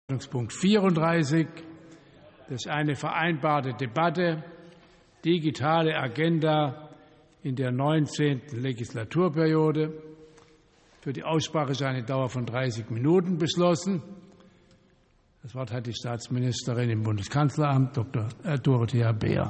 Punkt 34. Das ist eine vereinbarte Debatte, digitale Agenda in der 19. Legislaturperiode. Für die Aussprache ist eine Dauer von 30 Minuten beschlossen. Das Wort hat die Staatsministerin im Bundeskanzleramt, Dr. Dorothea Beer.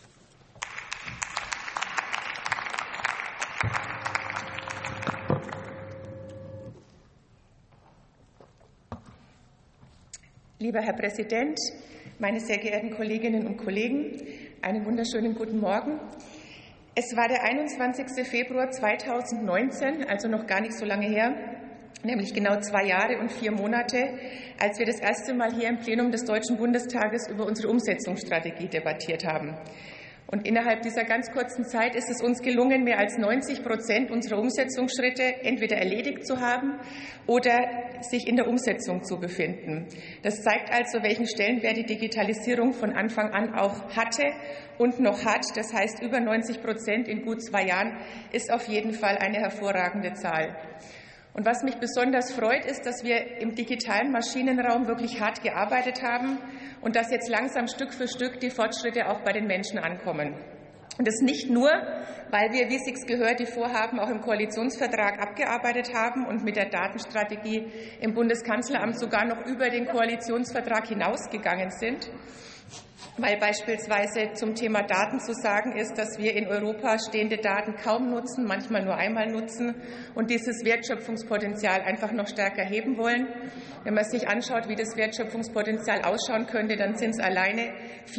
Lieber Herr Präsident, meine sehr geehrten Kolleginnen und Kollegen, einen wunderschönen guten Morgen. Es war der 21. Februar 2019, also noch gar nicht so lange her, nämlich genau 2 Jahre und 4 Monate, als wir das erste Mal hier im Plenum des Deutschen Bundestages über unsere Umsetzungsstrategie debattiert haben. Und innerhalb dieser ganz kurzen Zeit ist es uns gelungen, mehr als 90% unserer Umsetzungsschritte entweder erledigt zu haben oder sich in der Umsetzung zu befinden. Das zeigt also, welchen Stellenwert die Digitalisierung von Anfang an auch hatte und noch hat. Das heißt, über 90% in gut 2 Jahren ist auf jeden Fall eine hervorragende Zahl. Und was mich besonders freut, ist, dass wir im digitalen Maschinenraum wirklich hart gearbeitet haben und dass jetzt langsam Stück für Stück die Fortschritte auch bei den Menschen ankommen. Und das nicht nur, weil wir, wie es sich gehört, die Vorhaben auch im Koalitionsvertrag abgearbeitet haben und mit der Datenstrategie im Bundeskanzleramt sogar noch über den Koalitionsvertrag hinausgegangen sind, weil beispielsweise zum Thema Daten zu sagen ist, dass wir in Europa stehende Daten kaum nutzen, manchmal nur einmal nutzen und dieses Wertschöpfungspotenzial einfach noch stärker heben wollen. Wenn man sich anschaut, wie das Wertschöpfungspotenzial ausschauen könnte, dann sind es alleine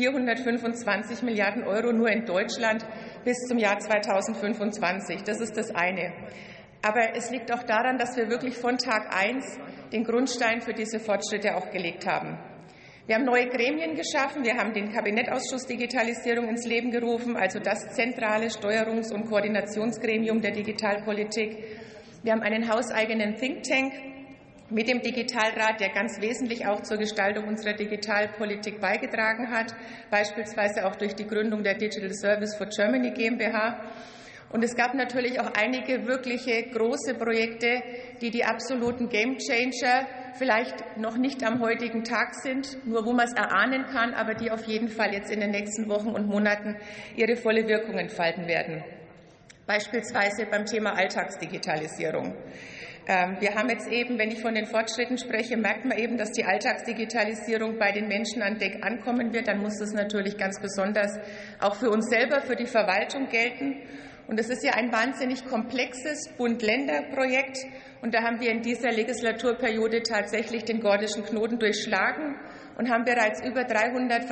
425 Milliarden € nur in Deutschland bis zum Jahr 2025. Das ist das eine. Aber es liegt auch daran, dass wir wirklich von Tag 1 den Grundstein für diese Fortschritte auch gelegt haben. Wir haben neue Gremien geschaffen. Wir haben den Kabinettausschuss Digitalisierung ins Leben gerufen, also das zentrale Steuerungs- und Koordinationsgremium der Digitalpolitik. Wir haben einen hauseigenen Think Tank mit dem Digitalrat, der ganz wesentlich auch zur Gestaltung unserer Digitalpolitik beigetragen hat, beispielsweise auch durch die Gründung der Digital Service for Germany GmbH. Und es gab natürlich auch einige wirkliche große Projekte, die die absoluten Gamechanger vielleicht noch nicht am heutigen Tag sind, nur wo man es erahnen kann, aber die auf jeden Fall jetzt in den nächsten Wochen und Monaten ihre volle Wirkung entfalten werden. Beispielsweise beim Thema Alltagsdigitalisierung. Wir haben jetzt eben, wenn ich von den Fortschritten spreche, merkt man eben, dass die Alltagsdigitalisierung bei den Menschen an Deck ankommen wird. Dann muss das natürlich ganz besonders auch für uns selber, für die Verwaltung gelten. Und es ist ja ein wahnsinnig komplexes Bund-Länder-Projekt. Und da haben wir in dieser Legislaturperiode tatsächlich den gordischen Knoten durchschlagen und haben bereits über 300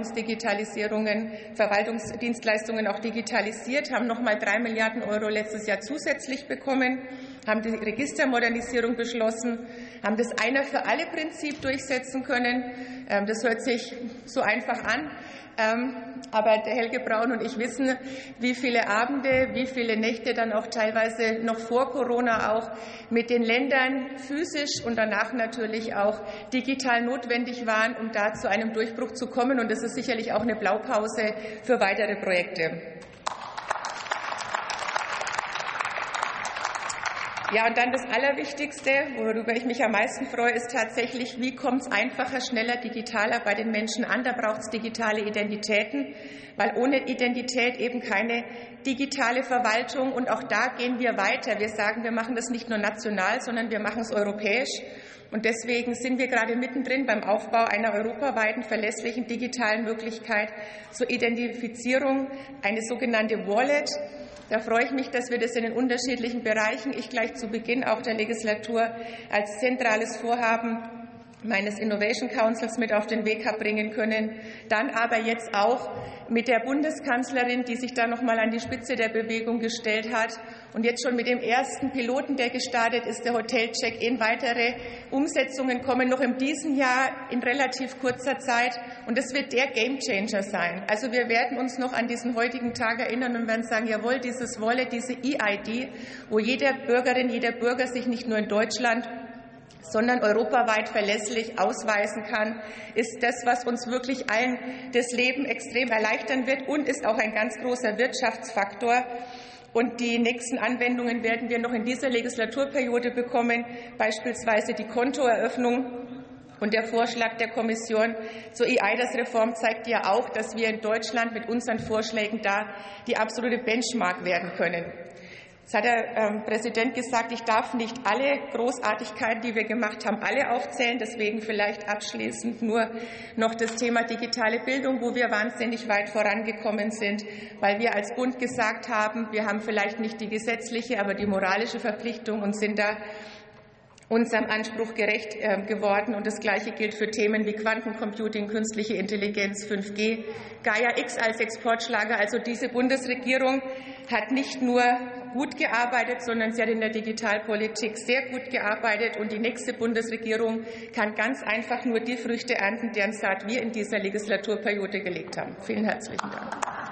Verwaltungsdienstleistungen auch digitalisiert, haben noch mal 3 Milliarden € letztes Jahr zusätzlich bekommen, haben die Registermodernisierung beschlossen, haben das Einer-für-alle-Prinzip durchsetzen können. Das hört sich so einfach an. Aber der Helge Braun und ich wissen, wie viele Abende, wie viele Nächte dann auch teilweise noch vor Corona auch mit den Ländern physisch und danach natürlich auch digital notwendig waren, um da zu einem Durchbruch zu kommen. Und das ist sicherlich auch eine Blaupause für weitere Projekte. Ja, und dann das Allerwichtigste, worüber ich mich am meisten freue, ist tatsächlich, wie kommt es einfacher, schneller, digitaler bei den Menschen an. Da braucht es digitale Identitäten, weil ohne Identität eben keine digitale Verwaltung. Und auch da gehen wir weiter. Wir sagen, wir machen das nicht nur national, sondern wir machen es europäisch. Und deswegen sind wir gerade mittendrin beim Aufbau einer europaweiten, verlässlichen digitalen Möglichkeit zur Identifizierung, eine sogenannte Wallet. Da freue ich mich, dass wir das in den unterschiedlichen Bereichen, ich gleich zu Beginn auch der Legislatur, als zentrales Vorhaben meines Innovation Councils mit auf den Weg bringen können. Dann aber jetzt auch mit der Bundeskanzlerin, die sich da noch mal an die Spitze der Bewegung gestellt hat. Und jetzt schon mit dem ersten Piloten, der gestartet ist, der Hotel-Check-in. Weitere Umsetzungen kommen noch in diesem Jahr in relativ kurzer Zeit. Und das wird der Gamechanger sein. Also wir werden uns noch an diesen heutigen Tag erinnern und werden sagen, jawohl, dieses Wallet, diese EID, wo jeder Bürgerin, jeder Bürger sich nicht nur in Deutschland, sondern europaweit verlässlich ausweisen kann, ist das, was uns wirklich allen das Leben extrem erleichtern wird und ist auch ein ganz großer Wirtschaftsfaktor. Und die nächsten Anwendungen werden wir noch in dieser Legislaturperiode bekommen, beispielsweise die Kontoeröffnung Und der Vorschlag der Kommission zur eIDAS-Reform zeigt ja auch, dass wir in Deutschland mit unseren Vorschlägen da die absolute Benchmark werden können. Jetzt hat der Präsident gesagt, ich darf nicht alle Großartigkeiten, die wir gemacht haben, alle aufzählen. Deswegen vielleicht abschließend nur noch das Thema digitale Bildung, wo wir wahnsinnig weit vorangekommen sind, weil wir als Bund gesagt haben, wir haben vielleicht nicht die gesetzliche, aber die moralische Verpflichtung und sind da unserem Anspruch gerecht geworden. Und das Gleiche gilt für Themen wie Quantencomputing, künstliche Intelligenz, 5G, Gaia X als Exportschlager. Also diese Bundesregierung hat nicht nur gut gearbeitet, sondern sie hat in der Digitalpolitik sehr gut gearbeitet. Und die nächste Bundesregierung kann ganz einfach nur die Früchte ernten, deren Saat wir in dieser Legislaturperiode gelegt haben. Vielen herzlichen Dank.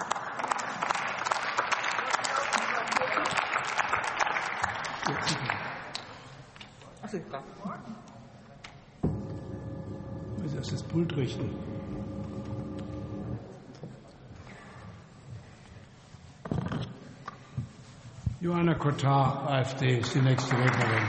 Ich muss erst das Pult richten. Johanna Cotard, AfD, ist die nächste Rednerin.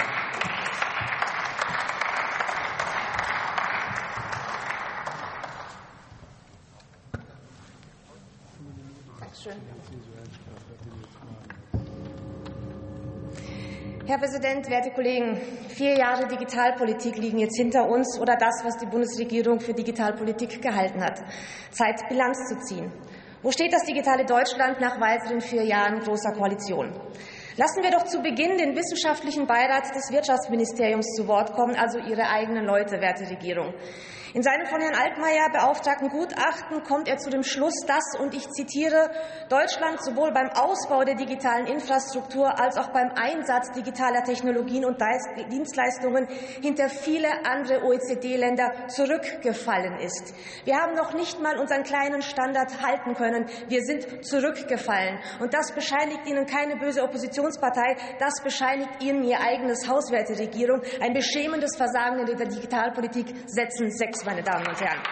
Herr Präsident, werte Kollegen! 4 Jahre Digitalpolitik liegen jetzt hinter uns oder das, was die Bundesregierung für Digitalpolitik gehalten hat. Zeit, Bilanz zu ziehen. Wo steht das digitale Deutschland nach weiteren 4 Jahren großer Koalition? Lassen wir doch zu Beginn den wissenschaftlichen Beirat des Wirtschaftsministeriums zu Wort kommen, also Ihre eigenen Leute, werte Regierung. In seinem von Herrn Altmaier beauftragten Gutachten kommt er zu dem Schluss, dass, und ich zitiere, Deutschland sowohl beim Ausbau der digitalen Infrastruktur als auch beim Einsatz digitaler Technologien und Dienstleistungen hinter viele andere OECD-Länder zurückgefallen ist. Wir haben noch nicht mal unseren kleinen Standard halten können. Wir sind zurückgefallen. Und das bescheinigt Ihnen keine böse Oppositionspartei. Das bescheinigt Ihnen Ihr eigenes Haus, werte Regierung. Ein beschämendes Versagen in der Digitalpolitik setzen 6, meine Damen und Herren.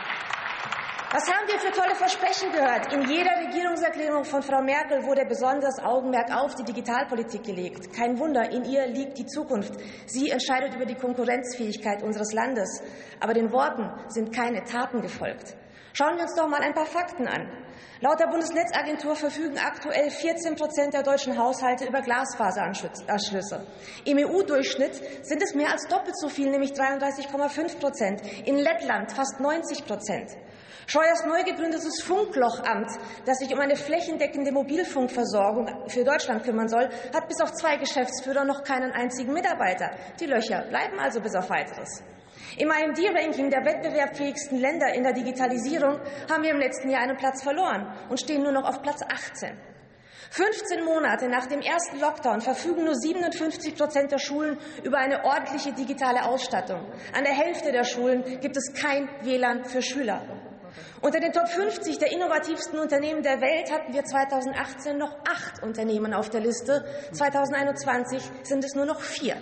Was haben wir für tolle Versprechen gehört? In jeder Regierungserklärung von Frau Merkel wurde besonders Augenmerk auf die Digitalpolitik gelegt. Kein Wunder, in ihr liegt die Zukunft. Sie entscheidet über die Konkurrenzfähigkeit unseres Landes. Aber den Worten sind keine Taten gefolgt. Schauen wir uns doch mal ein paar Fakten an. Laut der Bundesnetzagentur verfügen aktuell 14% der deutschen Haushalte über Glasfaseranschlüsse. Im EU-Durchschnitt sind es mehr als doppelt so viel, nämlich 33,5%. In Lettland fast 90%. Scheuers neu gegründetes Funklochammt, das sich um eine flächendeckende Mobilfunkversorgung für Deutschland kümmern soll, hat bis auf 2 Geschäftsführer noch keinen einzigen Mitarbeiter. Die Löcher bleiben also bis auf Weiteres. Im IMD-Ranking der wettbewerbsfähigsten Länder in der Digitalisierung haben wir im letzten Jahr einen Platz verloren und stehen nur noch auf Platz 18. 15 Monate nach dem ersten Lockdown verfügen nur 57% der Schulen über eine ordentliche digitale Ausstattung. An der Hälfte der Schulen gibt es kein WLAN für Schüler. Unter den Top 50 der innovativsten Unternehmen der Welt hatten wir 2018 noch 8 Unternehmen auf der Liste. 2021 sind es nur noch 4.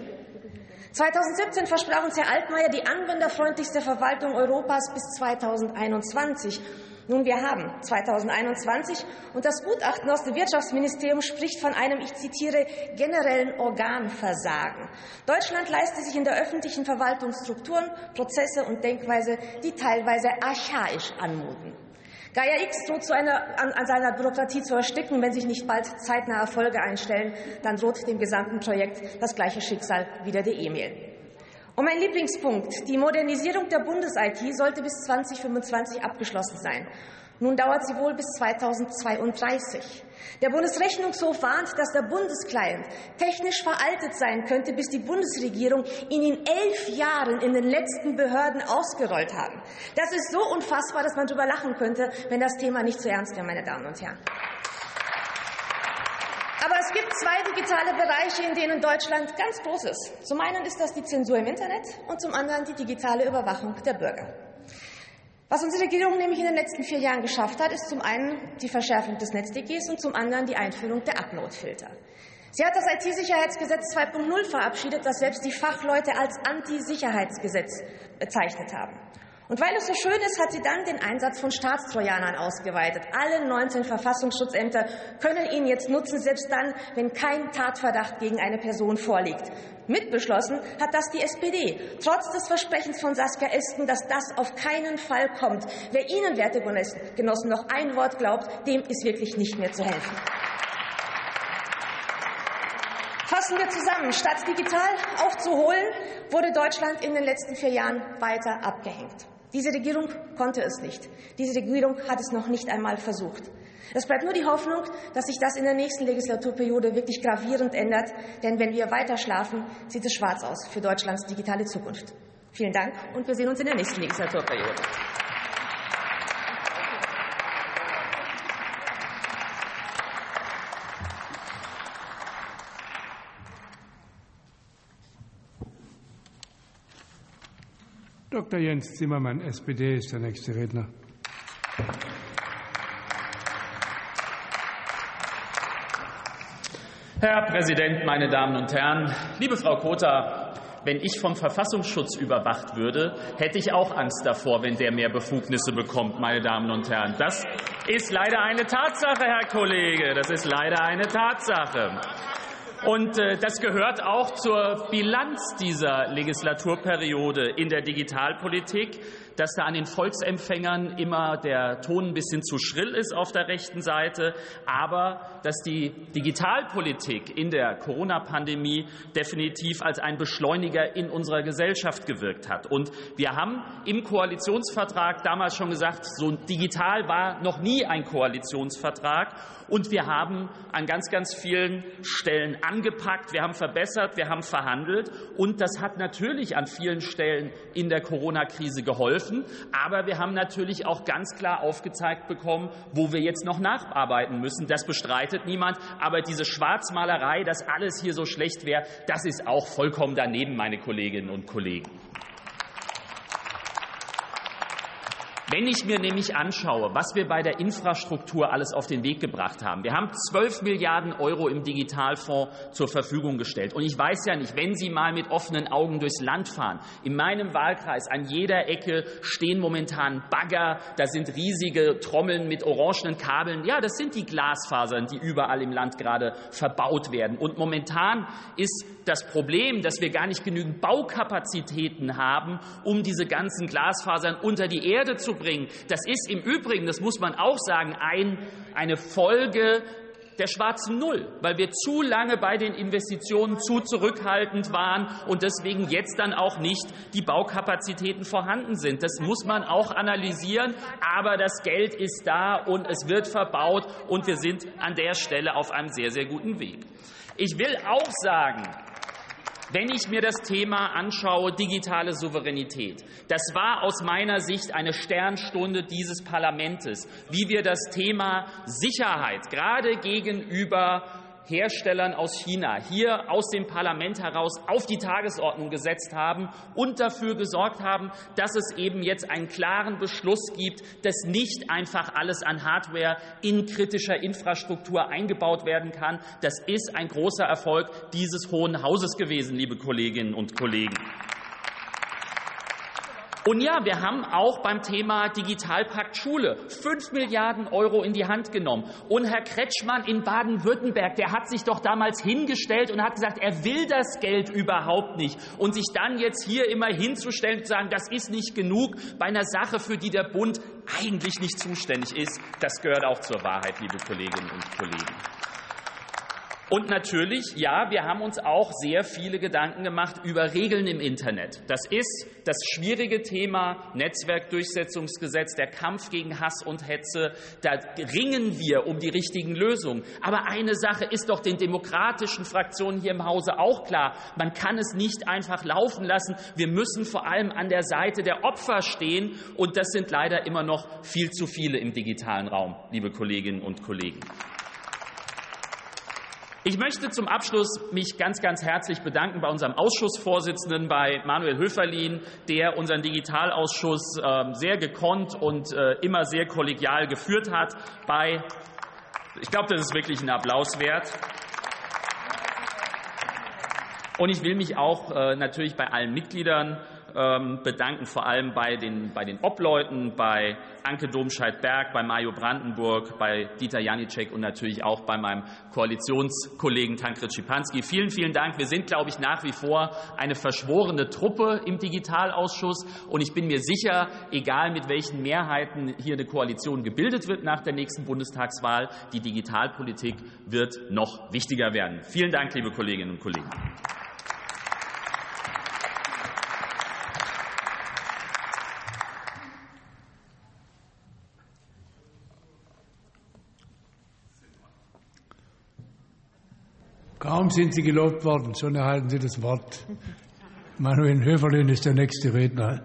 2017 versprach uns Herr Altmaier die anwenderfreundlichste Verwaltung Europas bis 2021. Nun, wir haben 2021 und das Gutachten aus dem Wirtschaftsministerium spricht von einem, ich zitiere, generellen Organversagen. Deutschland leistet sich in der öffentlichen Verwaltung Strukturen, Prozesse und Denkweise, die teilweise archaisch anmuten. Gaia X droht an seiner Bürokratie zu ersticken, wenn sich nicht bald zeitnah Erfolge einstellen. Dann droht dem gesamten Projekt das gleiche Schicksal wie der E-Mail. Und mein Lieblingspunkt, die Modernisierung der Bundes-IT sollte bis 2025 abgeschlossen sein. Nun dauert sie wohl bis 2032. Der Bundesrechnungshof warnt, dass der Bundesclient technisch veraltet sein könnte, bis die Bundesregierung ihn in 11 Jahren in den letzten Behörden ausgerollt haben. Das ist so unfassbar, dass man darüber lachen könnte, wenn das Thema nicht zu ernst wäre, meine Damen und Herren. Aber es gibt 2 digitale Bereiche, in denen Deutschland ganz groß ist. Zum einen ist das die Zensur im Internet und zum anderen die digitale Überwachung der Bürger. Was unsere Regierung nämlich in den letzten 4 Jahren geschafft hat, ist zum einen die Verschärfung des NetzDGs und zum anderen die Einführung der Uploadfilter. Sie hat das IT-Sicherheitsgesetz 2.0 verabschiedet, das selbst die Fachleute als Anti-Sicherheitsgesetz bezeichnet haben. Und weil es so schön ist, hat sie dann den Einsatz von Staatstrojanern ausgeweitet. Alle 19 Verfassungsschutzämter können ihn jetzt nutzen, selbst dann, wenn kein Tatverdacht gegen eine Person vorliegt. Mitbeschlossen hat das die SPD, trotz des Versprechens von Saskia Esken, dass das auf keinen Fall kommt. Wer Ihnen, werte Genossen, noch ein Wort glaubt, dem ist wirklich nicht mehr zu helfen. Fassen wir zusammen. Statt digital aufzuholen, wurde Deutschland in den letzten 4 Jahren weiter abgehängt. Diese Regierung konnte es nicht. Diese Regierung hat es noch nicht einmal versucht. Es bleibt nur die Hoffnung, dass sich das in der nächsten Legislaturperiode wirklich gravierend ändert. Denn wenn wir weiter schlafen, sieht es schwarz aus für Deutschlands digitale Zukunft. Vielen Dank und wir sehen uns in der nächsten Legislaturperiode. Dr. Jens Zimmermann, SPD, ist der nächste Redner. Herr Präsident, meine Damen und Herren! Liebe Frau Kota, wenn ich vom Verfassungsschutz überwacht würde, hätte ich auch Angst davor, wenn der mehr Befugnisse bekommt, meine Damen und Herren. Das ist leider eine Tatsache, Herr Kollege. Das ist leider eine Tatsache. Und das gehört auch zur Bilanz dieser Legislaturperiode in der Digitalpolitik, dass da an den Volksempfängern immer der Ton ein bisschen zu schrill ist auf der rechten Seite, aber dass die Digitalpolitik in der Corona-Pandemie definitiv als ein Beschleuniger in unserer Gesellschaft gewirkt hat. Und wir haben im Koalitionsvertrag damals schon gesagt, so digital war noch nie ein Koalitionsvertrag. Und wir haben an ganz, ganz vielen Stellen angepackt, wir haben verbessert, wir haben verhandelt. Und das hat natürlich an vielen Stellen in der Corona-Krise geholfen. Aber wir haben natürlich auch ganz klar aufgezeigt bekommen, wo wir jetzt noch nacharbeiten müssen. Das bestreitet niemand. Aber diese Schwarzmalerei, dass alles hier so schlecht wäre, das ist auch vollkommen daneben, meine Kolleginnen und Kollegen. Wenn ich mir nämlich anschaue, was wir bei der Infrastruktur alles auf den Weg gebracht haben. Wir haben 12 Milliarden € im Digitalfonds zur Verfügung gestellt. Und ich weiß ja nicht, wenn Sie mal mit offenen Augen durchs Land fahren, in meinem Wahlkreis an jeder Ecke stehen momentan Bagger, da sind riesige Trommeln mit orangenen Kabeln. Ja, das sind die Glasfasern, die überall im Land gerade verbaut werden. Und momentan ist das Problem, dass wir gar nicht genügend Baukapazitäten haben, um diese ganzen Glasfasern unter die Erde zu bringen. Das ist im Übrigen, das muss man auch sagen, eine Folge der schwarzen Null, weil wir zu lange bei den Investitionen zu zurückhaltend waren und deswegen jetzt dann auch nicht die Baukapazitäten vorhanden sind. Das muss man auch analysieren, aber das Geld ist da und es wird verbaut und wir sind an der Stelle auf einem sehr, sehr guten Weg. Ich will auch sagen, wenn ich mir das Thema anschaue, digitale Souveränität, das war aus meiner Sicht eine Sternstunde dieses Parlaments, wie wir das Thema Sicherheit gerade gegenüber Herstellern aus China hier aus dem Parlament heraus auf die Tagesordnung gesetzt haben und dafür gesorgt haben, dass es eben jetzt einen klaren Beschluss gibt, dass nicht einfach alles an Hardware in kritischer Infrastruktur eingebaut werden kann. Das ist ein großer Erfolg dieses Hohen Hauses gewesen, liebe Kolleginnen und Kollegen. Und ja, wir haben auch beim Thema Digitalpakt Schule 5 Milliarden € in die Hand genommen. Und Herr Kretschmann in Baden-Württemberg, der hat sich doch damals hingestellt und hat gesagt, er will das Geld überhaupt nicht. Und sich dann jetzt hier immer hinzustellen und zu sagen, das ist nicht genug bei einer Sache, für die der Bund eigentlich nicht zuständig ist, das gehört auch zur Wahrheit, liebe Kolleginnen und Kollegen. Und natürlich, ja, wir haben uns auch sehr viele Gedanken gemacht über Regeln im Internet. Das ist das schwierige Thema Netzwerkdurchsetzungsgesetz, der Kampf gegen Hass und Hetze. Da ringen wir um die richtigen Lösungen. Aber eine Sache ist doch den demokratischen Fraktionen hier im Hause auch klar. Man kann es nicht einfach laufen lassen. Wir müssen vor allem an der Seite der Opfer stehen. Und das sind leider immer noch viel zu viele im digitalen Raum, liebe Kolleginnen und Kollegen. Ich möchte zum Abschluss mich ganz, ganz herzlich bedanken bei unserem Ausschussvorsitzenden, bei Manuel Höferlin, der unseren Digitalausschuss sehr gekonnt und immer sehr kollegial geführt hat. Ich glaube, das ist wirklich ein Applaus wert. Und ich will mich auch natürlich bei allen Mitgliedern bedanken, vor allem bei den Obleuten, bei Anke Domscheit-Berg, bei Mario Brandenburg, bei Dieter Janicek und natürlich auch bei meinem Koalitionskollegen Tankred Schipanski. Vielen, vielen Dank. Wir sind, glaube ich, nach wie vor eine verschworene Truppe im Digitalausschuss. Und ich bin mir sicher, egal mit welchen Mehrheiten hier eine Koalition gebildet wird nach der nächsten Bundestagswahl, die Digitalpolitik wird noch wichtiger werden. Vielen Dank, liebe Kolleginnen und Kollegen. Kaum sind Sie gelobt worden, schon erhalten Sie das Wort. Manuel Höferlin ist der nächste Redner.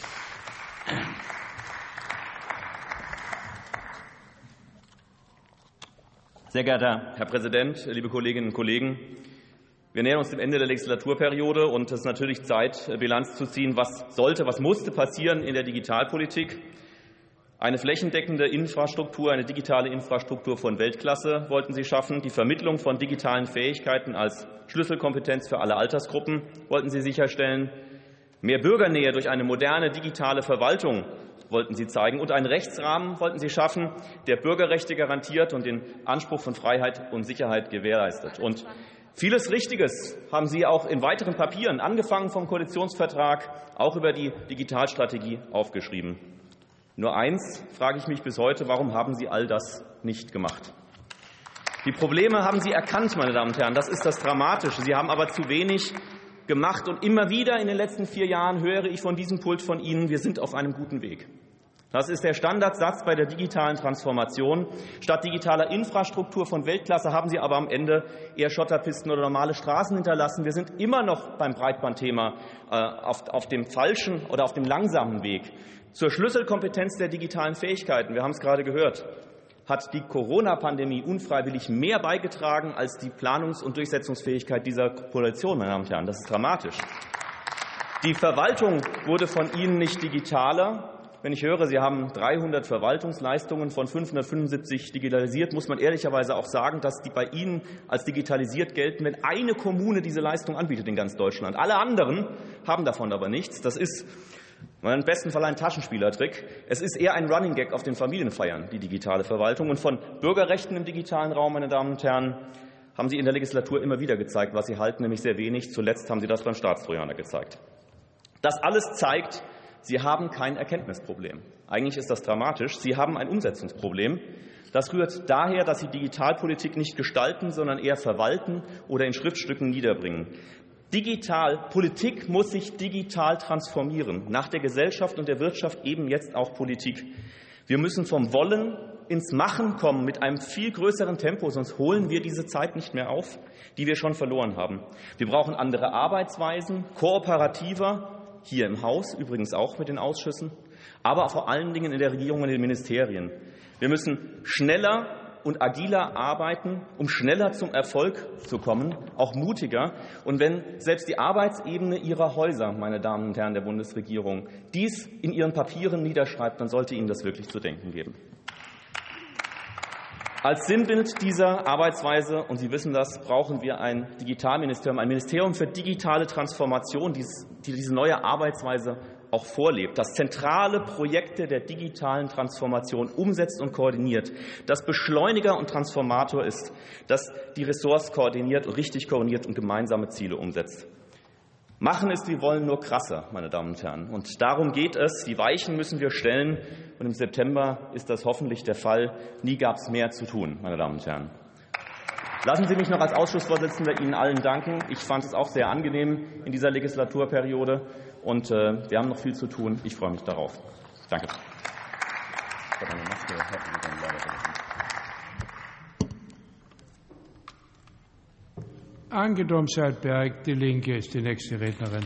Sehr geehrter Herr Präsident, liebe Kolleginnen und Kollegen! Wir nähern uns dem Ende der Legislaturperiode, und es ist natürlich Zeit, Bilanz zu ziehen, was musste passieren in der Digitalpolitik. Eine flächendeckende Infrastruktur, eine digitale Infrastruktur von Weltklasse wollten Sie schaffen. Die Vermittlung von digitalen Fähigkeiten als Schlüsselkompetenz für alle Altersgruppen wollten Sie sicherstellen. Mehr Bürgernähe durch eine moderne digitale Verwaltung wollten Sie zeigen. Und einen Rechtsrahmen wollten Sie schaffen, der Bürgerrechte garantiert und den Anspruch von Freiheit und Sicherheit gewährleistet. Und vieles Richtiges haben Sie auch in weiteren Papieren, angefangen vom Koalitionsvertrag, auch über die Digitalstrategie aufgeschrieben. Nur eins frage ich mich bis heute: Warum haben Sie all das nicht gemacht? Die Probleme haben Sie erkannt, meine Damen und Herren. Das ist das Dramatische. Sie haben aber zu wenig gemacht. Und immer wieder in den letzten 4 Jahren höre ich von diesem Pult von Ihnen: Wir sind auf einem guten Weg. Das ist der Standardsatz bei der digitalen Transformation. Statt digitaler Infrastruktur von Weltklasse haben Sie aber am Ende eher Schotterpisten oder normale Straßen hinterlassen. Wir sind immer noch beim Breitbandthema auf dem falschen oder auf dem langsamen Weg. Zur Schlüsselkompetenz der digitalen Fähigkeiten, wir haben es gerade gehört, hat die Corona-Pandemie unfreiwillig mehr beigetragen als die Planungs- und Durchsetzungsfähigkeit dieser Koalition, meine Damen und Herren. Das ist dramatisch. Die Verwaltung wurde von Ihnen nicht digitaler. Wenn ich höre, Sie haben 300 Verwaltungsleistungen von 575 digitalisiert, muss man ehrlicherweise auch sagen, dass die bei Ihnen als digitalisiert gelten, wenn eine Kommune diese Leistung anbietet in ganz Deutschland. Alle anderen haben davon aber nichts. Das ist im besten Fall ein Taschenspielertrick. Es ist eher ein Running Gag auf den Familienfeiern, die digitale Verwaltung. Und von Bürgerrechten im digitalen Raum, meine Damen und Herren, haben Sie in der Legislatur immer wieder gezeigt, was Sie halten, nämlich sehr wenig. Zuletzt haben Sie das beim Staatstrojaner gezeigt. Das alles zeigt, Sie haben kein Erkenntnisproblem. Eigentlich ist das dramatisch. Sie haben ein Umsetzungsproblem. Das rührt daher, dass Sie Digitalpolitik nicht gestalten, sondern eher verwalten oder in Schriftstücken niederbringen. Politik muss sich digital transformieren, nach der Gesellschaft und der Wirtschaft eben jetzt auch Politik. Wir müssen vom Wollen ins Machen kommen mit einem viel größeren Tempo, sonst holen wir diese Zeit nicht mehr auf, die wir schon verloren haben. Wir brauchen andere Arbeitsweisen, kooperativer, hier im Haus, übrigens auch mit den Ausschüssen, aber vor allen Dingen in der Regierung und in den Ministerien. Wir müssen schneller und agiler arbeiten, um schneller zum Erfolg zu kommen, auch mutiger. Und wenn selbst die Arbeitsebene Ihrer Häuser, meine Damen und Herren der Bundesregierung, dies in Ihren Papieren niederschreibt, dann sollte Ihnen das wirklich zu denken geben. Als Sinnbild dieser Arbeitsweise, und Sie wissen das, brauchen wir ein Digitalministerium, ein Ministerium für digitale Transformation, die diese neue Arbeitsweise auch vorlebt, das zentrale Projekte der digitalen Transformation umsetzt und koordiniert, das Beschleuniger und Transformator ist, das die Ressorts koordiniert und richtig koordiniert und gemeinsame Ziele umsetzt. Machen ist, wir wollen nur krasser, meine Damen und Herren. Und darum geht es. Die Weichen müssen wir stellen. Und im September ist das hoffentlich der Fall. Nie gab es mehr zu tun, meine Damen und Herren. Lassen Sie mich noch als Ausschussvorsitzender Ihnen allen danken. Ich fand es auch sehr angenehm in dieser Legislaturperiode. Und wir haben noch viel zu tun. Ich freue mich darauf. Danke. Anke Domscheit-Berg, Die Linke, ist die nächste Rednerin.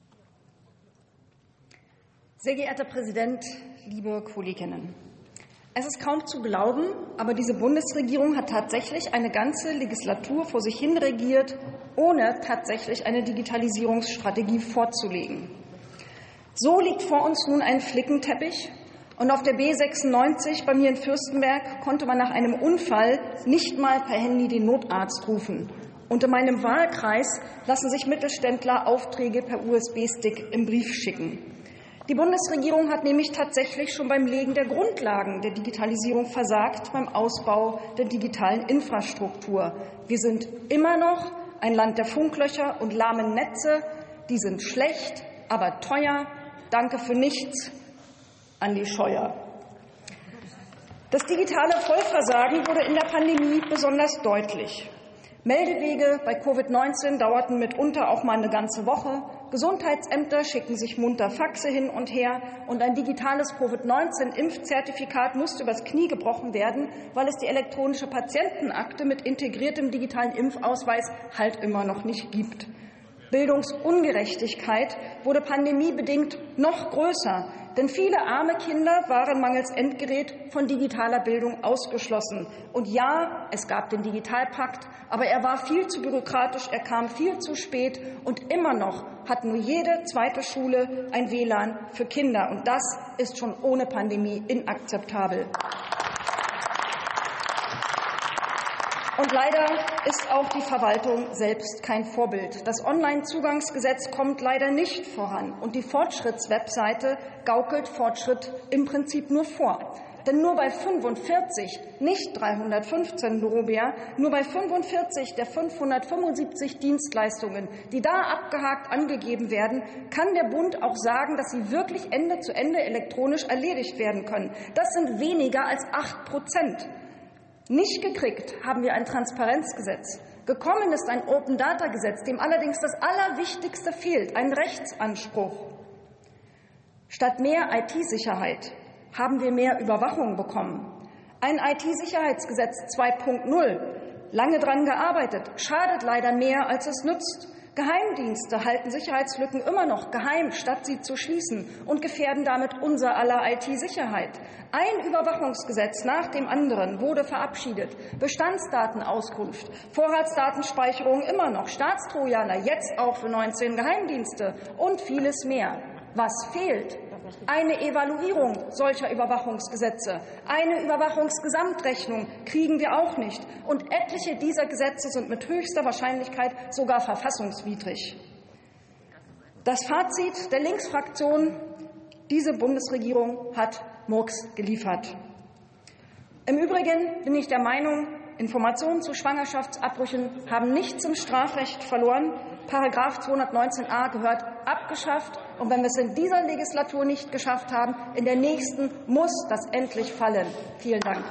Sehr geehrter Präsident, liebe Kolleginnen! Es ist kaum zu glauben, aber diese Bundesregierung hat tatsächlich eine ganze Legislatur vor sich hin regiert, ohne tatsächlich eine Digitalisierungsstrategie vorzulegen. So liegt vor uns nun ein Flickenteppich, und auf der B96 bei mir in Fürstenberg konnte man nach einem Unfall nicht mal per Handy den Notarzt rufen. Und in meinem Wahlkreis lassen sich Mittelständler Aufträge per USB-Stick im Brief schicken. Die Bundesregierung hat nämlich tatsächlich schon beim Legen der Grundlagen der Digitalisierung versagt, beim Ausbau der digitalen Infrastruktur. Wir sind immer noch ein Land der Funklöcher und lahmen Netze. Die sind schlecht, aber teuer. Danke für nichts, Andi Scheuer. Das digitale Vollversagen wurde in der Pandemie besonders deutlich. Meldewege bei Covid-19 dauerten mitunter auch mal eine ganze Woche. Gesundheitsämter schicken sich munter Faxe hin und her. Und ein digitales Covid-19-Impfzertifikat musste übers Knie gebrochen werden, weil es die elektronische Patientenakte mit integriertem digitalen Impfausweis halt immer noch nicht gibt. Bildungsungerechtigkeit wurde pandemiebedingt noch größer, denn viele arme Kinder waren mangels Endgerät von digitaler Bildung ausgeschlossen. Und ja, es gab den Digitalpakt, aber er war viel zu bürokratisch, er kam viel zu spät, und immer noch hat nur jede zweite Schule ein WLAN für Kinder. Und das ist schon ohne Pandemie inakzeptabel. Und leider ist auch die Verwaltung selbst kein Vorbild. Das Onlinezugangsgesetz kommt leider nicht voran. Und die Fortschrittswebseite gaukelt Fortschritt im Prinzip nur vor. Denn nur bei 45, nicht 315 Dorobea, nur bei 45 der 575 Dienstleistungen, die da abgehakt angegeben werden, kann der Bund auch sagen, dass sie wirklich Ende zu Ende elektronisch erledigt werden können. Das sind weniger als 8%. Nicht gekriegt haben wir ein Transparenzgesetz. Gekommen ist ein Open-Data-Gesetz, dem allerdings das Allerwichtigste fehlt, ein Rechtsanspruch. Statt mehr IT-Sicherheit haben wir mehr Überwachung bekommen. Ein IT-Sicherheitsgesetz 2.0, lange dran gearbeitet, schadet leider mehr, als es nützt. Geheimdienste halten Sicherheitslücken immer noch geheim, statt sie zu schließen, und gefährden damit unser aller IT-Sicherheit. Ein Überwachungsgesetz nach dem anderen wurde verabschiedet. Bestandsdatenauskunft, Vorratsdatenspeicherung immer noch, Staatstrojaner, jetzt auch für 19 Geheimdienste und vieles mehr. Was fehlt? Eine Evaluierung solcher Überwachungsgesetze, eine Überwachungsgesamtrechnung kriegen wir auch nicht. Und etliche dieser Gesetze sind mit höchster Wahrscheinlichkeit sogar verfassungswidrig. Das Fazit der Linksfraktion: Diese Bundesregierung hat Murks geliefert. Im Übrigen bin ich der Meinung, Informationen zu Schwangerschaftsabbrüchen haben nichts im Strafrecht verloren. Paragraph 219a gehört abgeschafft. Und wenn wir es in dieser Legislatur nicht geschafft haben, in der nächsten muss das endlich fallen. Vielen Dank.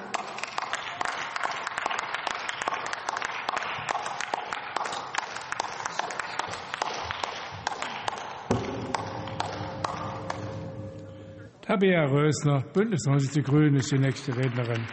Tabea Rösner, Bündnis 90 Die Grünen, ist die nächste Rednerin.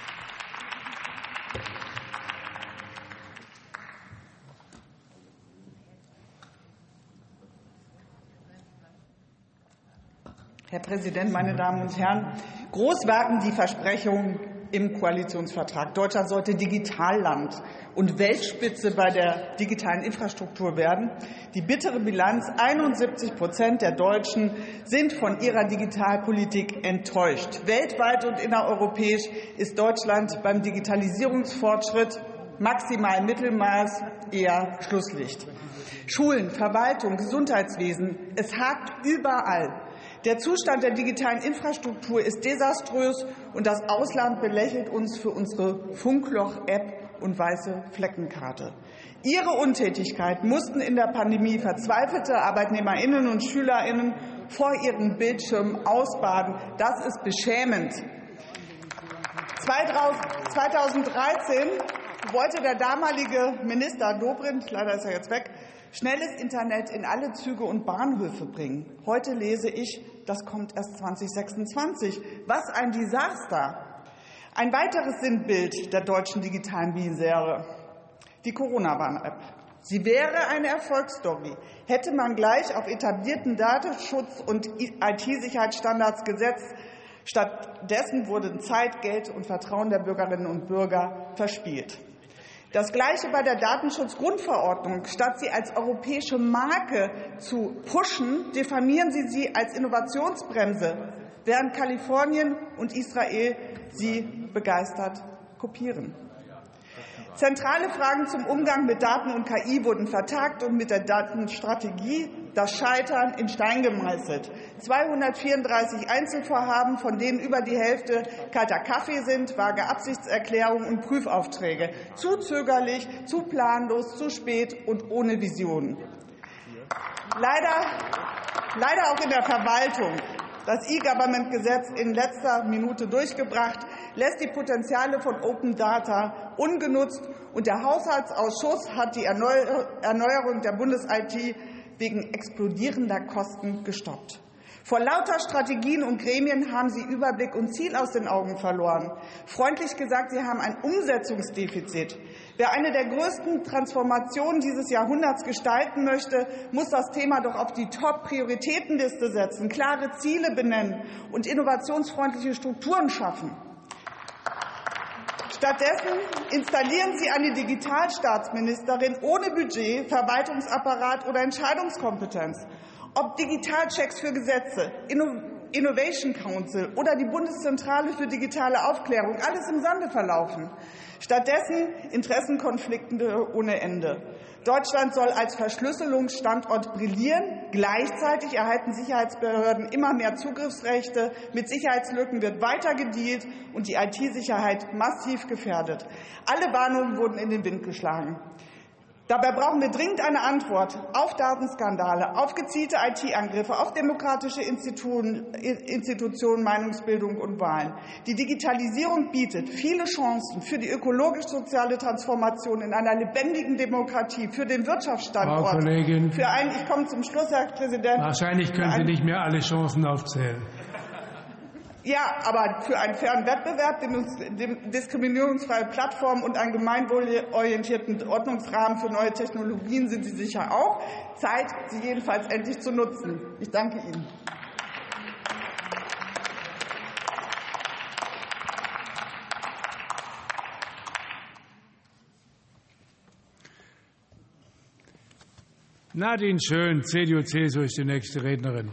Herr Präsident, meine Damen und Herren! Groß waren die Versprechungen im Koalitionsvertrag. Deutschland sollte Digitalland und Weltspitze bei der digitalen Infrastruktur werden. Die bittere Bilanz: 71% der Deutschen sind von ihrer Digitalpolitik enttäuscht. Weltweit und innereuropäisch ist Deutschland beim Digitalisierungsfortschritt maximal Mittelmaß, eher Schlusslicht. Schulen, Verwaltung, Gesundheitswesen, es hakt überall. Der Zustand der digitalen Infrastruktur ist desaströs, und das Ausland belächelt uns für unsere Funkloch-App und weiße Fleckenkarte. Ihre Untätigkeit mussten in der Pandemie verzweifelte ArbeitnehmerInnen und SchülerInnen vor ihren Bildschirmen ausbaden. Das ist beschämend. 2013 wollte der damalige Minister Dobrindt, leider ist er jetzt weg, schnelles Internet in alle Züge und Bahnhöfe bringen. Heute lese ich, das kommt erst 2026. Was ein Desaster! Ein weiteres Sinnbild der deutschen digitalen Misere: die Corona-Warn-App. Sie wäre eine Erfolgsstory, hätte man gleich auf etablierten Datenschutz- und IT-Sicherheitsstandards gesetzt. Stattdessen wurden Zeit, Geld und Vertrauen der Bürgerinnen und Bürger verspielt. Das Gleiche bei der Datenschutzgrundverordnung. Statt sie als europäische Marke zu pushen, diffamieren Sie sie als Innovationsbremse, während Kalifornien und Israel sie begeistert kopieren. Zentrale Fragen zum Umgang mit Daten und KI wurden vertagt und mit der Datenstrategie das Scheitern in Stein gemeißelt. 234 Einzelvorhaben, von denen über die Hälfte kalter Kaffee sind, vage Absichtserklärungen und Prüfaufträge. Zu zögerlich, zu planlos, zu spät und ohne Visionen. Leider auch in der Verwaltung. Das E-Government-Gesetz in letzter Minute durchgebracht, lässt die Potenziale von Open Data ungenutzt, und der Haushaltsausschuss hat die Erneuerung der Bundes-IT wegen explodierender Kosten gestoppt. Vor lauter Strategien und Gremien haben Sie Überblick und Ziel aus den Augen verloren. Freundlich gesagt, Sie haben ein Umsetzungsdefizit. Wer eine der größten Transformationen dieses Jahrhunderts gestalten möchte, muss das Thema doch auf die Top-Prioritätenliste setzen, klare Ziele benennen und innovationsfreundliche Strukturen schaffen. Stattdessen installieren Sie eine Digitalstaatsministerin ohne Budget, Verwaltungsapparat oder Entscheidungskompetenz. Ob Digitalchecks für Gesetze, Innovation Council oder die Bundeszentrale für digitale Aufklärung, alles im Sande verlaufen. Stattdessen Interessenkonflikte ohne Ende. Deutschland soll als Verschlüsselungsstandort brillieren. Gleichzeitig erhalten Sicherheitsbehörden immer mehr Zugriffsrechte. Mit Sicherheitslücken wird weiter gedealt und die IT-Sicherheit massiv gefährdet. Alle Warnungen wurden in den Wind geschlagen. Dabei brauchen wir dringend eine Antwort auf Datenskandale, auf gezielte IT-Angriffe, auf demokratische Institutionen, Meinungsbildung und Wahlen. Die Digitalisierung bietet viele Chancen für die ökologisch-soziale Transformation in einer lebendigen Demokratie, für den Wirtschaftsstandort. Frau Kollegin, ich komme zum Schluss, Herr Präsident. Wahrscheinlich können Sie nicht mehr alle Chancen aufzählen. Ja, aber für einen fairen Wettbewerb, diskriminierungsfreie Plattformen und einen gemeinwohlorientierten Ordnungsrahmen für neue Technologien sind Sie sicher auch. Zeit, sie jedenfalls endlich zu nutzen. Ich danke Ihnen. Nadine Schön, CDU-CSU, ist die nächste Rednerin.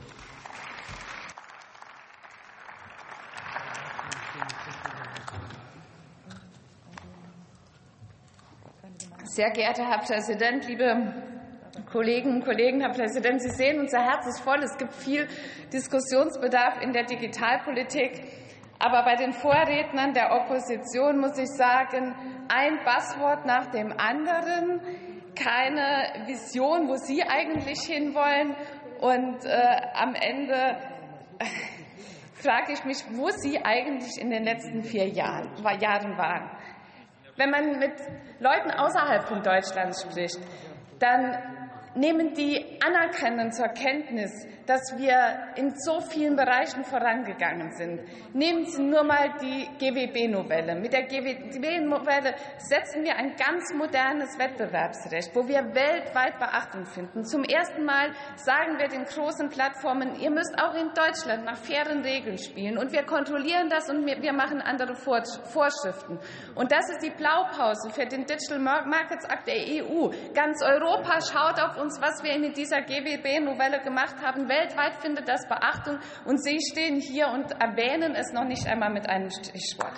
Sehr geehrter Herr Präsident, liebe Kolleginnen und Kollegen, Herr Präsident, Sie sehen, unser Herz ist voll. Es gibt viel Diskussionsbedarf in der Digitalpolitik. Aber bei den Vorrednern der Opposition muss ich sagen, ein Buzzword nach dem anderen, keine Vision, wo Sie eigentlich hinwollen. Und am Ende frage ich mich, wo Sie eigentlich in den letzten 4 Jahren waren. Wenn man mit Leuten außerhalb von Deutschland spricht, dann nehmen die anerkennend zur Kenntnis, dass wir in so vielen Bereichen vorangegangen sind. Nehmen Sie nur mal die GWB-Novelle. Mit der GWB-Novelle setzen wir ein ganz modernes Wettbewerbsrecht, wo wir weltweit Beachtung finden. Zum ersten Mal sagen wir den großen Plattformen, ihr müsst auch in Deutschland nach fairen Regeln spielen. Und wir kontrollieren das und wir machen andere Vorschriften. Und das ist die Blaupause für den Digital Markets Act der EU. Ganz Europa schaut auf uns, was wir in dieser GWB-Novelle gemacht haben. Weltweit findet das Beachtung, und Sie stehen hier und erwähnen es noch nicht einmal mit einem Stichwort.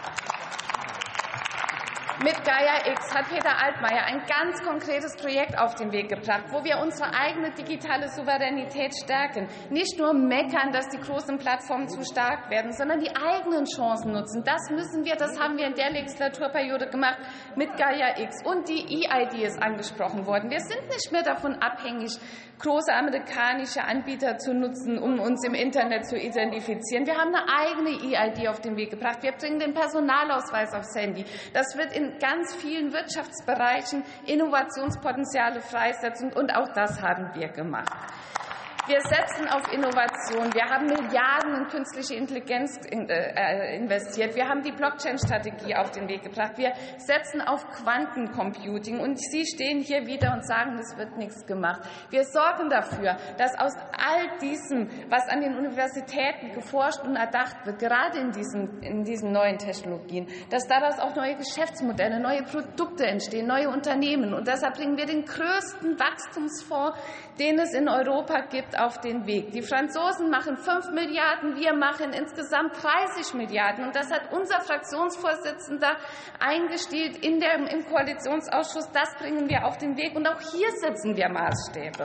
Mit Gaia-X hat Peter Altmaier ein ganz konkretes Projekt auf den Weg gebracht, wo wir unsere eigene digitale Souveränität stärken. Nicht nur meckern, dass die großen Plattformen zu stark werden, sondern die eigenen Chancen nutzen. Das haben wir in der Legislaturperiode gemacht mit Gaia-X. Und die EID ist angesprochen worden. Wir sind nicht mehr davon abhängig, große amerikanische Anbieter zu nutzen, um uns im Internet zu identifizieren. Wir haben eine eigene EID auf den Weg gebracht. Wir bringen den Personalausweis aufs Handy. Das wird in ganz vielen Wirtschaftsbereichen Innovationspotenziale freisetzen, und auch das haben wir gemacht. Wir setzen auf Innovation. Wir haben Milliarden in künstliche Intelligenz investiert. Wir haben die Blockchain-Strategie auf den Weg gebracht. Wir setzen auf Quantencomputing. Und Sie stehen hier wieder und sagen, es wird nichts gemacht. Wir sorgen dafür, dass aus all diesem, was an den Universitäten geforscht und erdacht wird, gerade in diesen neuen Technologien, dass daraus auch neue Geschäftsmodelle, neue Produkte entstehen, neue Unternehmen. Und deshalb bringen wir den größten Wachstumsfonds, den es in Europa gibt, auf den Weg. Die Franzosen machen 5 Milliarden, wir machen insgesamt 30 Milliarden. Und das hat unser Fraktionsvorsitzender eingestielt im Koalitionsausschuss. Das bringen wir auf den Weg. Und auch hier setzen wir Maßstäbe.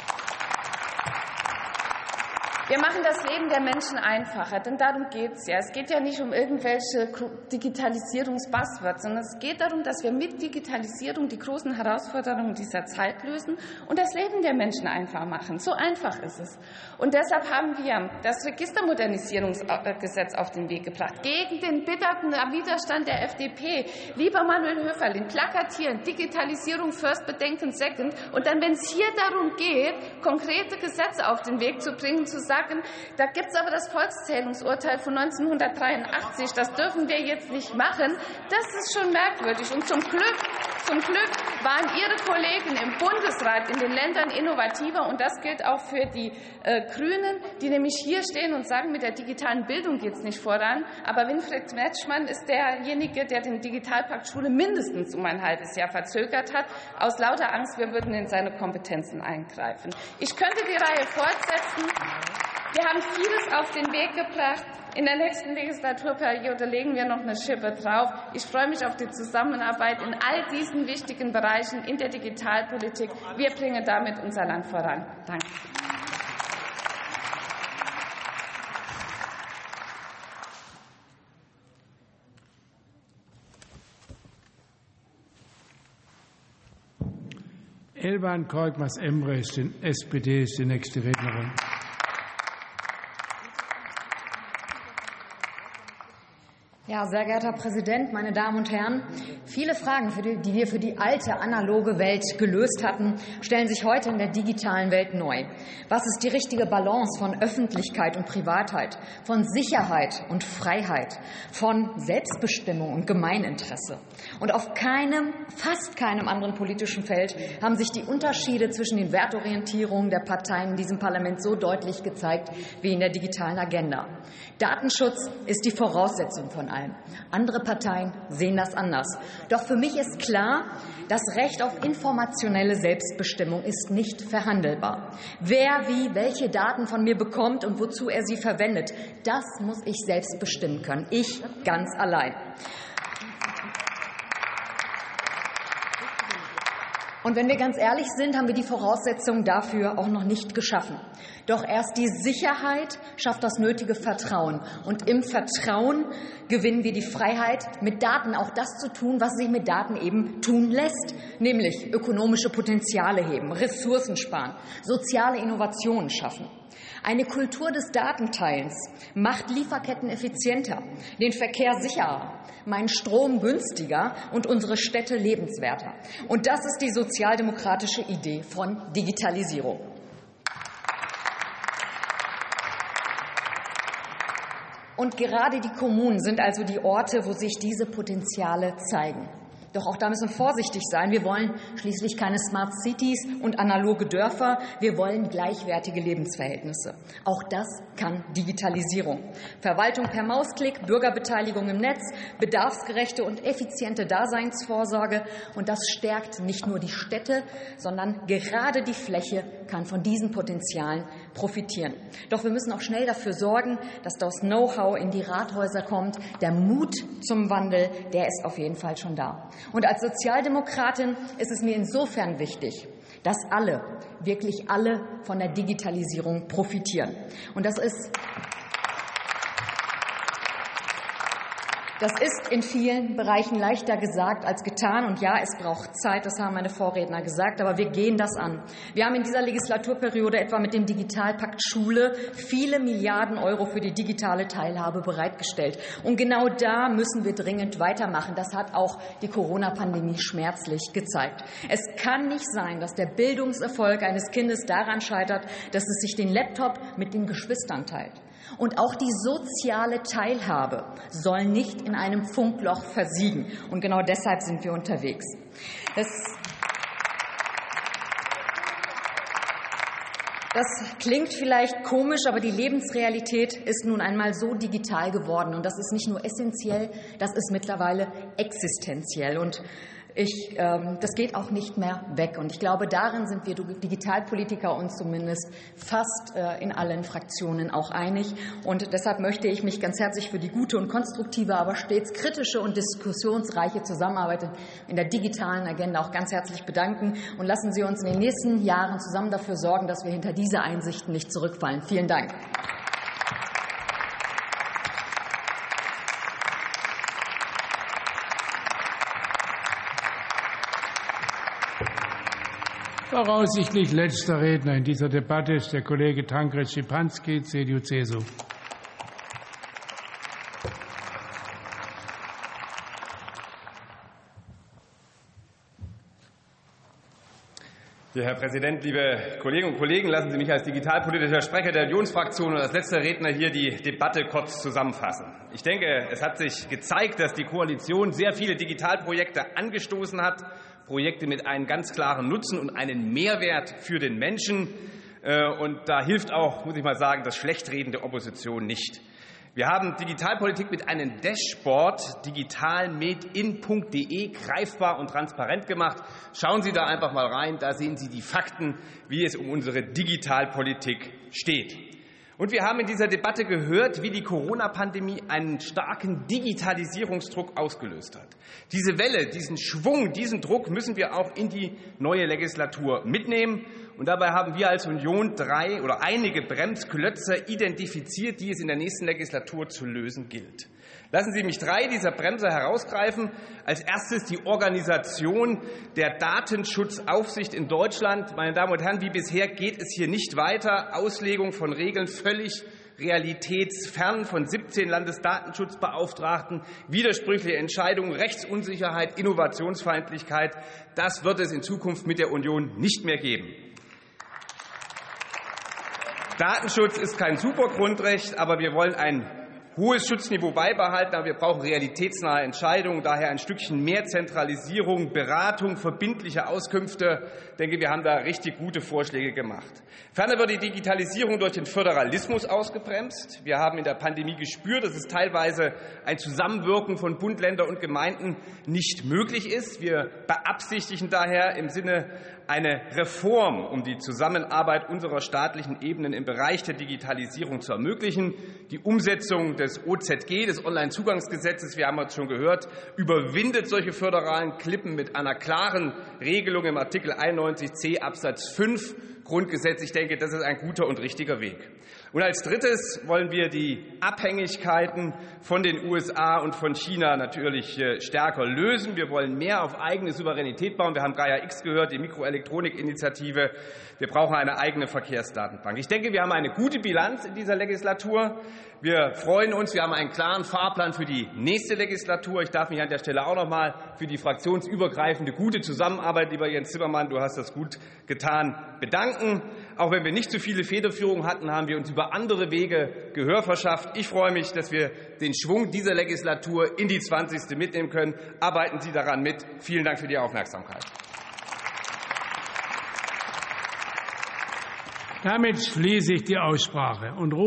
Wir machen das Leben der Menschen einfacher, denn darum geht es ja. Es geht ja nicht um irgendwelche Digitalisierungs-Buzzwords, sondern es geht darum, dass wir mit Digitalisierung die großen Herausforderungen dieser Zeit lösen und das Leben der Menschen einfach machen. So einfach ist es. Und deshalb haben wir das Registermodernisierungsgesetz auf den Weg gebracht, gegen den bitterten Widerstand der FDP. Lieber Manuel Höferlin, plakatieren, Digitalisierung first, Bedenken second. Und dann, wenn es hier darum geht, konkrete Gesetze auf den Weg zu bringen, zu sagen, da gibt es aber das Volkszählungsurteil von 1983, das dürfen wir jetzt nicht machen, das ist schon merkwürdig. Und zum Glück waren Ihre Kollegen im Bundesrat in den Ländern innovativer, und das gilt auch für die Grünen, die nämlich hier stehen und sagen, mit der digitalen Bildung geht es nicht voran. Aber Winfried Kretschmann ist derjenige, der den Digitalpakt Schule mindestens um ein halbes Jahr verzögert hat, aus lauter Angst, wir würden in seine Kompetenzen eingreifen. Ich könnte die Reihe fortsetzen. Wir haben vieles auf den Weg gebracht. In der nächsten Legislaturperiode legen wir noch eine Schippe drauf. Ich freue mich auf die Zusammenarbeit in all diesen wichtigen Bereichen in der Digitalpolitik. Wir bringen damit unser Land voran. Danke. Elvan Korkmaz-Emre, SPD, ist die nächste Rednerin. Ja, sehr geehrter Herr Präsident, meine Damen und Herren! Viele Fragen, die wir für die alte, analoge Welt gelöst hatten, stellen sich heute in der digitalen Welt neu. Was ist die richtige Balance von Öffentlichkeit und Privatheit, von Sicherheit und Freiheit, von Selbstbestimmung und Gemeininteresse? Und auf fast keinem anderen politischen Feld haben sich die Unterschiede zwischen den Wertorientierungen der Parteien in diesem Parlament so deutlich gezeigt wie in der digitalen Agenda. Datenschutz ist die Voraussetzung von allem. Andere Parteien sehen das anders. Doch für mich ist klar, das Recht auf informationelle Selbstbestimmung ist nicht verhandelbar. Wer wie welche Daten von mir bekommt und wozu er sie verwendet, das muss ich selbst bestimmen können. Ich ganz allein. Und wenn wir ganz ehrlich sind, haben wir die Voraussetzungen dafür auch noch nicht geschaffen. Doch erst die Sicherheit schafft das nötige Vertrauen. Und im Vertrauen gewinnen wir die Freiheit, mit Daten auch das zu tun, was sich mit Daten eben tun lässt, nämlich ökonomische Potenziale heben, Ressourcen sparen, soziale Innovationen schaffen. Eine Kultur des Datenteilens macht Lieferketten effizienter, den Verkehr sicherer, meinen Strom günstiger und unsere Städte lebenswerter. Und das ist die sozialdemokratische Idee von Digitalisierung. Und gerade die Kommunen sind also die Orte, wo sich diese Potenziale zeigen. Doch auch da müssen wir vorsichtig sein. Wir wollen schließlich keine Smart Cities und analoge Dörfer. Wir wollen gleichwertige Lebensverhältnisse. Auch das kann Digitalisierung. Verwaltung per Mausklick, Bürgerbeteiligung im Netz, bedarfsgerechte und effiziente Daseinsvorsorge. Und das stärkt nicht nur die Städte, sondern gerade die Fläche kann von diesen Potenzialen profitieren. Doch wir müssen auch schnell dafür sorgen, dass das Know-how in die Rathäuser kommt. Der Mut zum Wandel, der ist auf jeden Fall schon da. Und als Sozialdemokratin ist es mir insofern wichtig, dass alle, wirklich alle von der Digitalisierung profitieren. Und das ist Das ist in vielen Bereichen leichter gesagt als getan. Und ja, es braucht Zeit, das haben meine Vorredner gesagt, aber wir gehen das an. Wir haben in dieser Legislaturperiode etwa mit dem Digitalpakt Schule viele Milliarden Euro für die digitale Teilhabe bereitgestellt. Und genau da müssen wir dringend weitermachen. Das hat auch die Corona-Pandemie schmerzlich gezeigt. Es kann nicht sein, dass der Bildungserfolg eines Kindes daran scheitert, dass es sich den Laptop mit den Geschwistern teilt. Und auch die soziale Teilhabe soll nicht in einem Funkloch versiegen. Und genau deshalb sind wir unterwegs. Das klingt vielleicht komisch, aber die Lebensrealität ist nun einmal so digital geworden. Und das ist nicht nur essentiell, das ist mittlerweile existenziell. Und das geht auch nicht mehr weg. Und ich glaube, darin sind wir Digitalpolitiker uns zumindest fast in allen Fraktionen auch einig. Und deshalb möchte ich mich ganz herzlich für die gute und konstruktive, aber stets kritische und diskussionsreiche Zusammenarbeit in der digitalen Agenda auch ganz herzlich bedanken. Und lassen Sie uns in den nächsten Jahren zusammen dafür sorgen, dass wir hinter diese Einsichten nicht zurückfallen. Vielen Dank. Voraussichtlich letzter Redner in dieser Debatte ist der Kollege Tancred Schipanski, CDU-CSU. Ja, Herr Präsident, liebe Kolleginnen und Kollegen! Lassen Sie mich als digitalpolitischer Sprecher der Unionsfraktion und als letzter Redner hier die Debatte kurz zusammenfassen. Ich denke, es hat sich gezeigt, dass die Koalition sehr viele Digitalprojekte angestoßen hat, Projekte mit einem ganz klaren Nutzen und einen Mehrwert für den Menschen. Und da hilft auch, muss ich mal sagen, das Schlechtreden der Opposition nicht. Wir haben Digitalpolitik mit einem Dashboard digitalmade-in.de greifbar und transparent gemacht. Schauen Sie da einfach mal rein, da sehen Sie die Fakten, wie es um unsere Digitalpolitik steht. Und wir haben in dieser Debatte gehört, wie die Corona-Pandemie einen starken Digitalisierungsdruck ausgelöst hat. Diese Welle, diesen Schwung, diesen Druck müssen wir auch in die neue Legislatur mitnehmen. Und dabei haben wir als Union einige Bremsklötze identifiziert, die es in der nächsten Legislatur zu lösen gilt. Lassen Sie mich 3 dieser Bremser herausgreifen. Als erstes die Organisation der Datenschutzaufsicht in Deutschland. Meine Damen und Herren, wie bisher geht es hier nicht weiter. Auslegung von Regeln völlig realitätsfern von 17 Landesdatenschutzbeauftragten, widersprüchliche Entscheidungen, Rechtsunsicherheit, Innovationsfeindlichkeit. Das wird es in Zukunft mit der Union nicht mehr geben. Datenschutz ist kein Supergrundrecht, aber wir wollen ein hohes Schutzniveau beibehalten, aber wir brauchen realitätsnahe Entscheidungen, daher ein Stückchen mehr Zentralisierung, Beratung, verbindliche Auskünfte. Ich denke, wir haben da richtig gute Vorschläge gemacht. Ferner wird die Digitalisierung durch den Föderalismus ausgebremst. Wir haben in der Pandemie gespürt, dass es teilweise ein Zusammenwirken von Bund, Ländern und Gemeinden nicht möglich ist. Wir beabsichtigen daher im Sinne eine Reform, um die Zusammenarbeit unserer staatlichen Ebenen im Bereich der Digitalisierung zu ermöglichen. Die Umsetzung des OZG, des Onlinezugangsgesetzes, wir haben es schon gehört, überwindet solche föderalen Klippen mit einer klaren Regelung im Artikel 91c Absatz 5 Grundgesetz. Ich denke, das ist ein guter und richtiger Weg. Und als Drittes wollen wir die Abhängigkeiten von den USA und von China natürlich stärker lösen. Wir wollen mehr auf eigene Souveränität bauen. Wir haben Gaia X gehört, die Mikroelektronik-Initiative. Wir brauchen eine eigene Verkehrsdatenbank. Ich denke, wir haben eine gute Bilanz in dieser Legislatur. Wir freuen uns. Wir haben einen klaren Fahrplan für die nächste Legislatur. Ich darf mich an der Stelle auch noch mal für die fraktionsübergreifende gute Zusammenarbeit, lieber Jens Zimmermann, du hast das gut getan, bedanken. Auch wenn wir nicht so viele Federführung hatten, haben wir uns über andere Wege Gehör verschafft. Ich freue mich, dass wir den Schwung dieser Legislatur in die 20. mitnehmen können. Arbeiten Sie daran mit. Vielen Dank für die Aufmerksamkeit. Damit schließe ich die Aussprache und rufe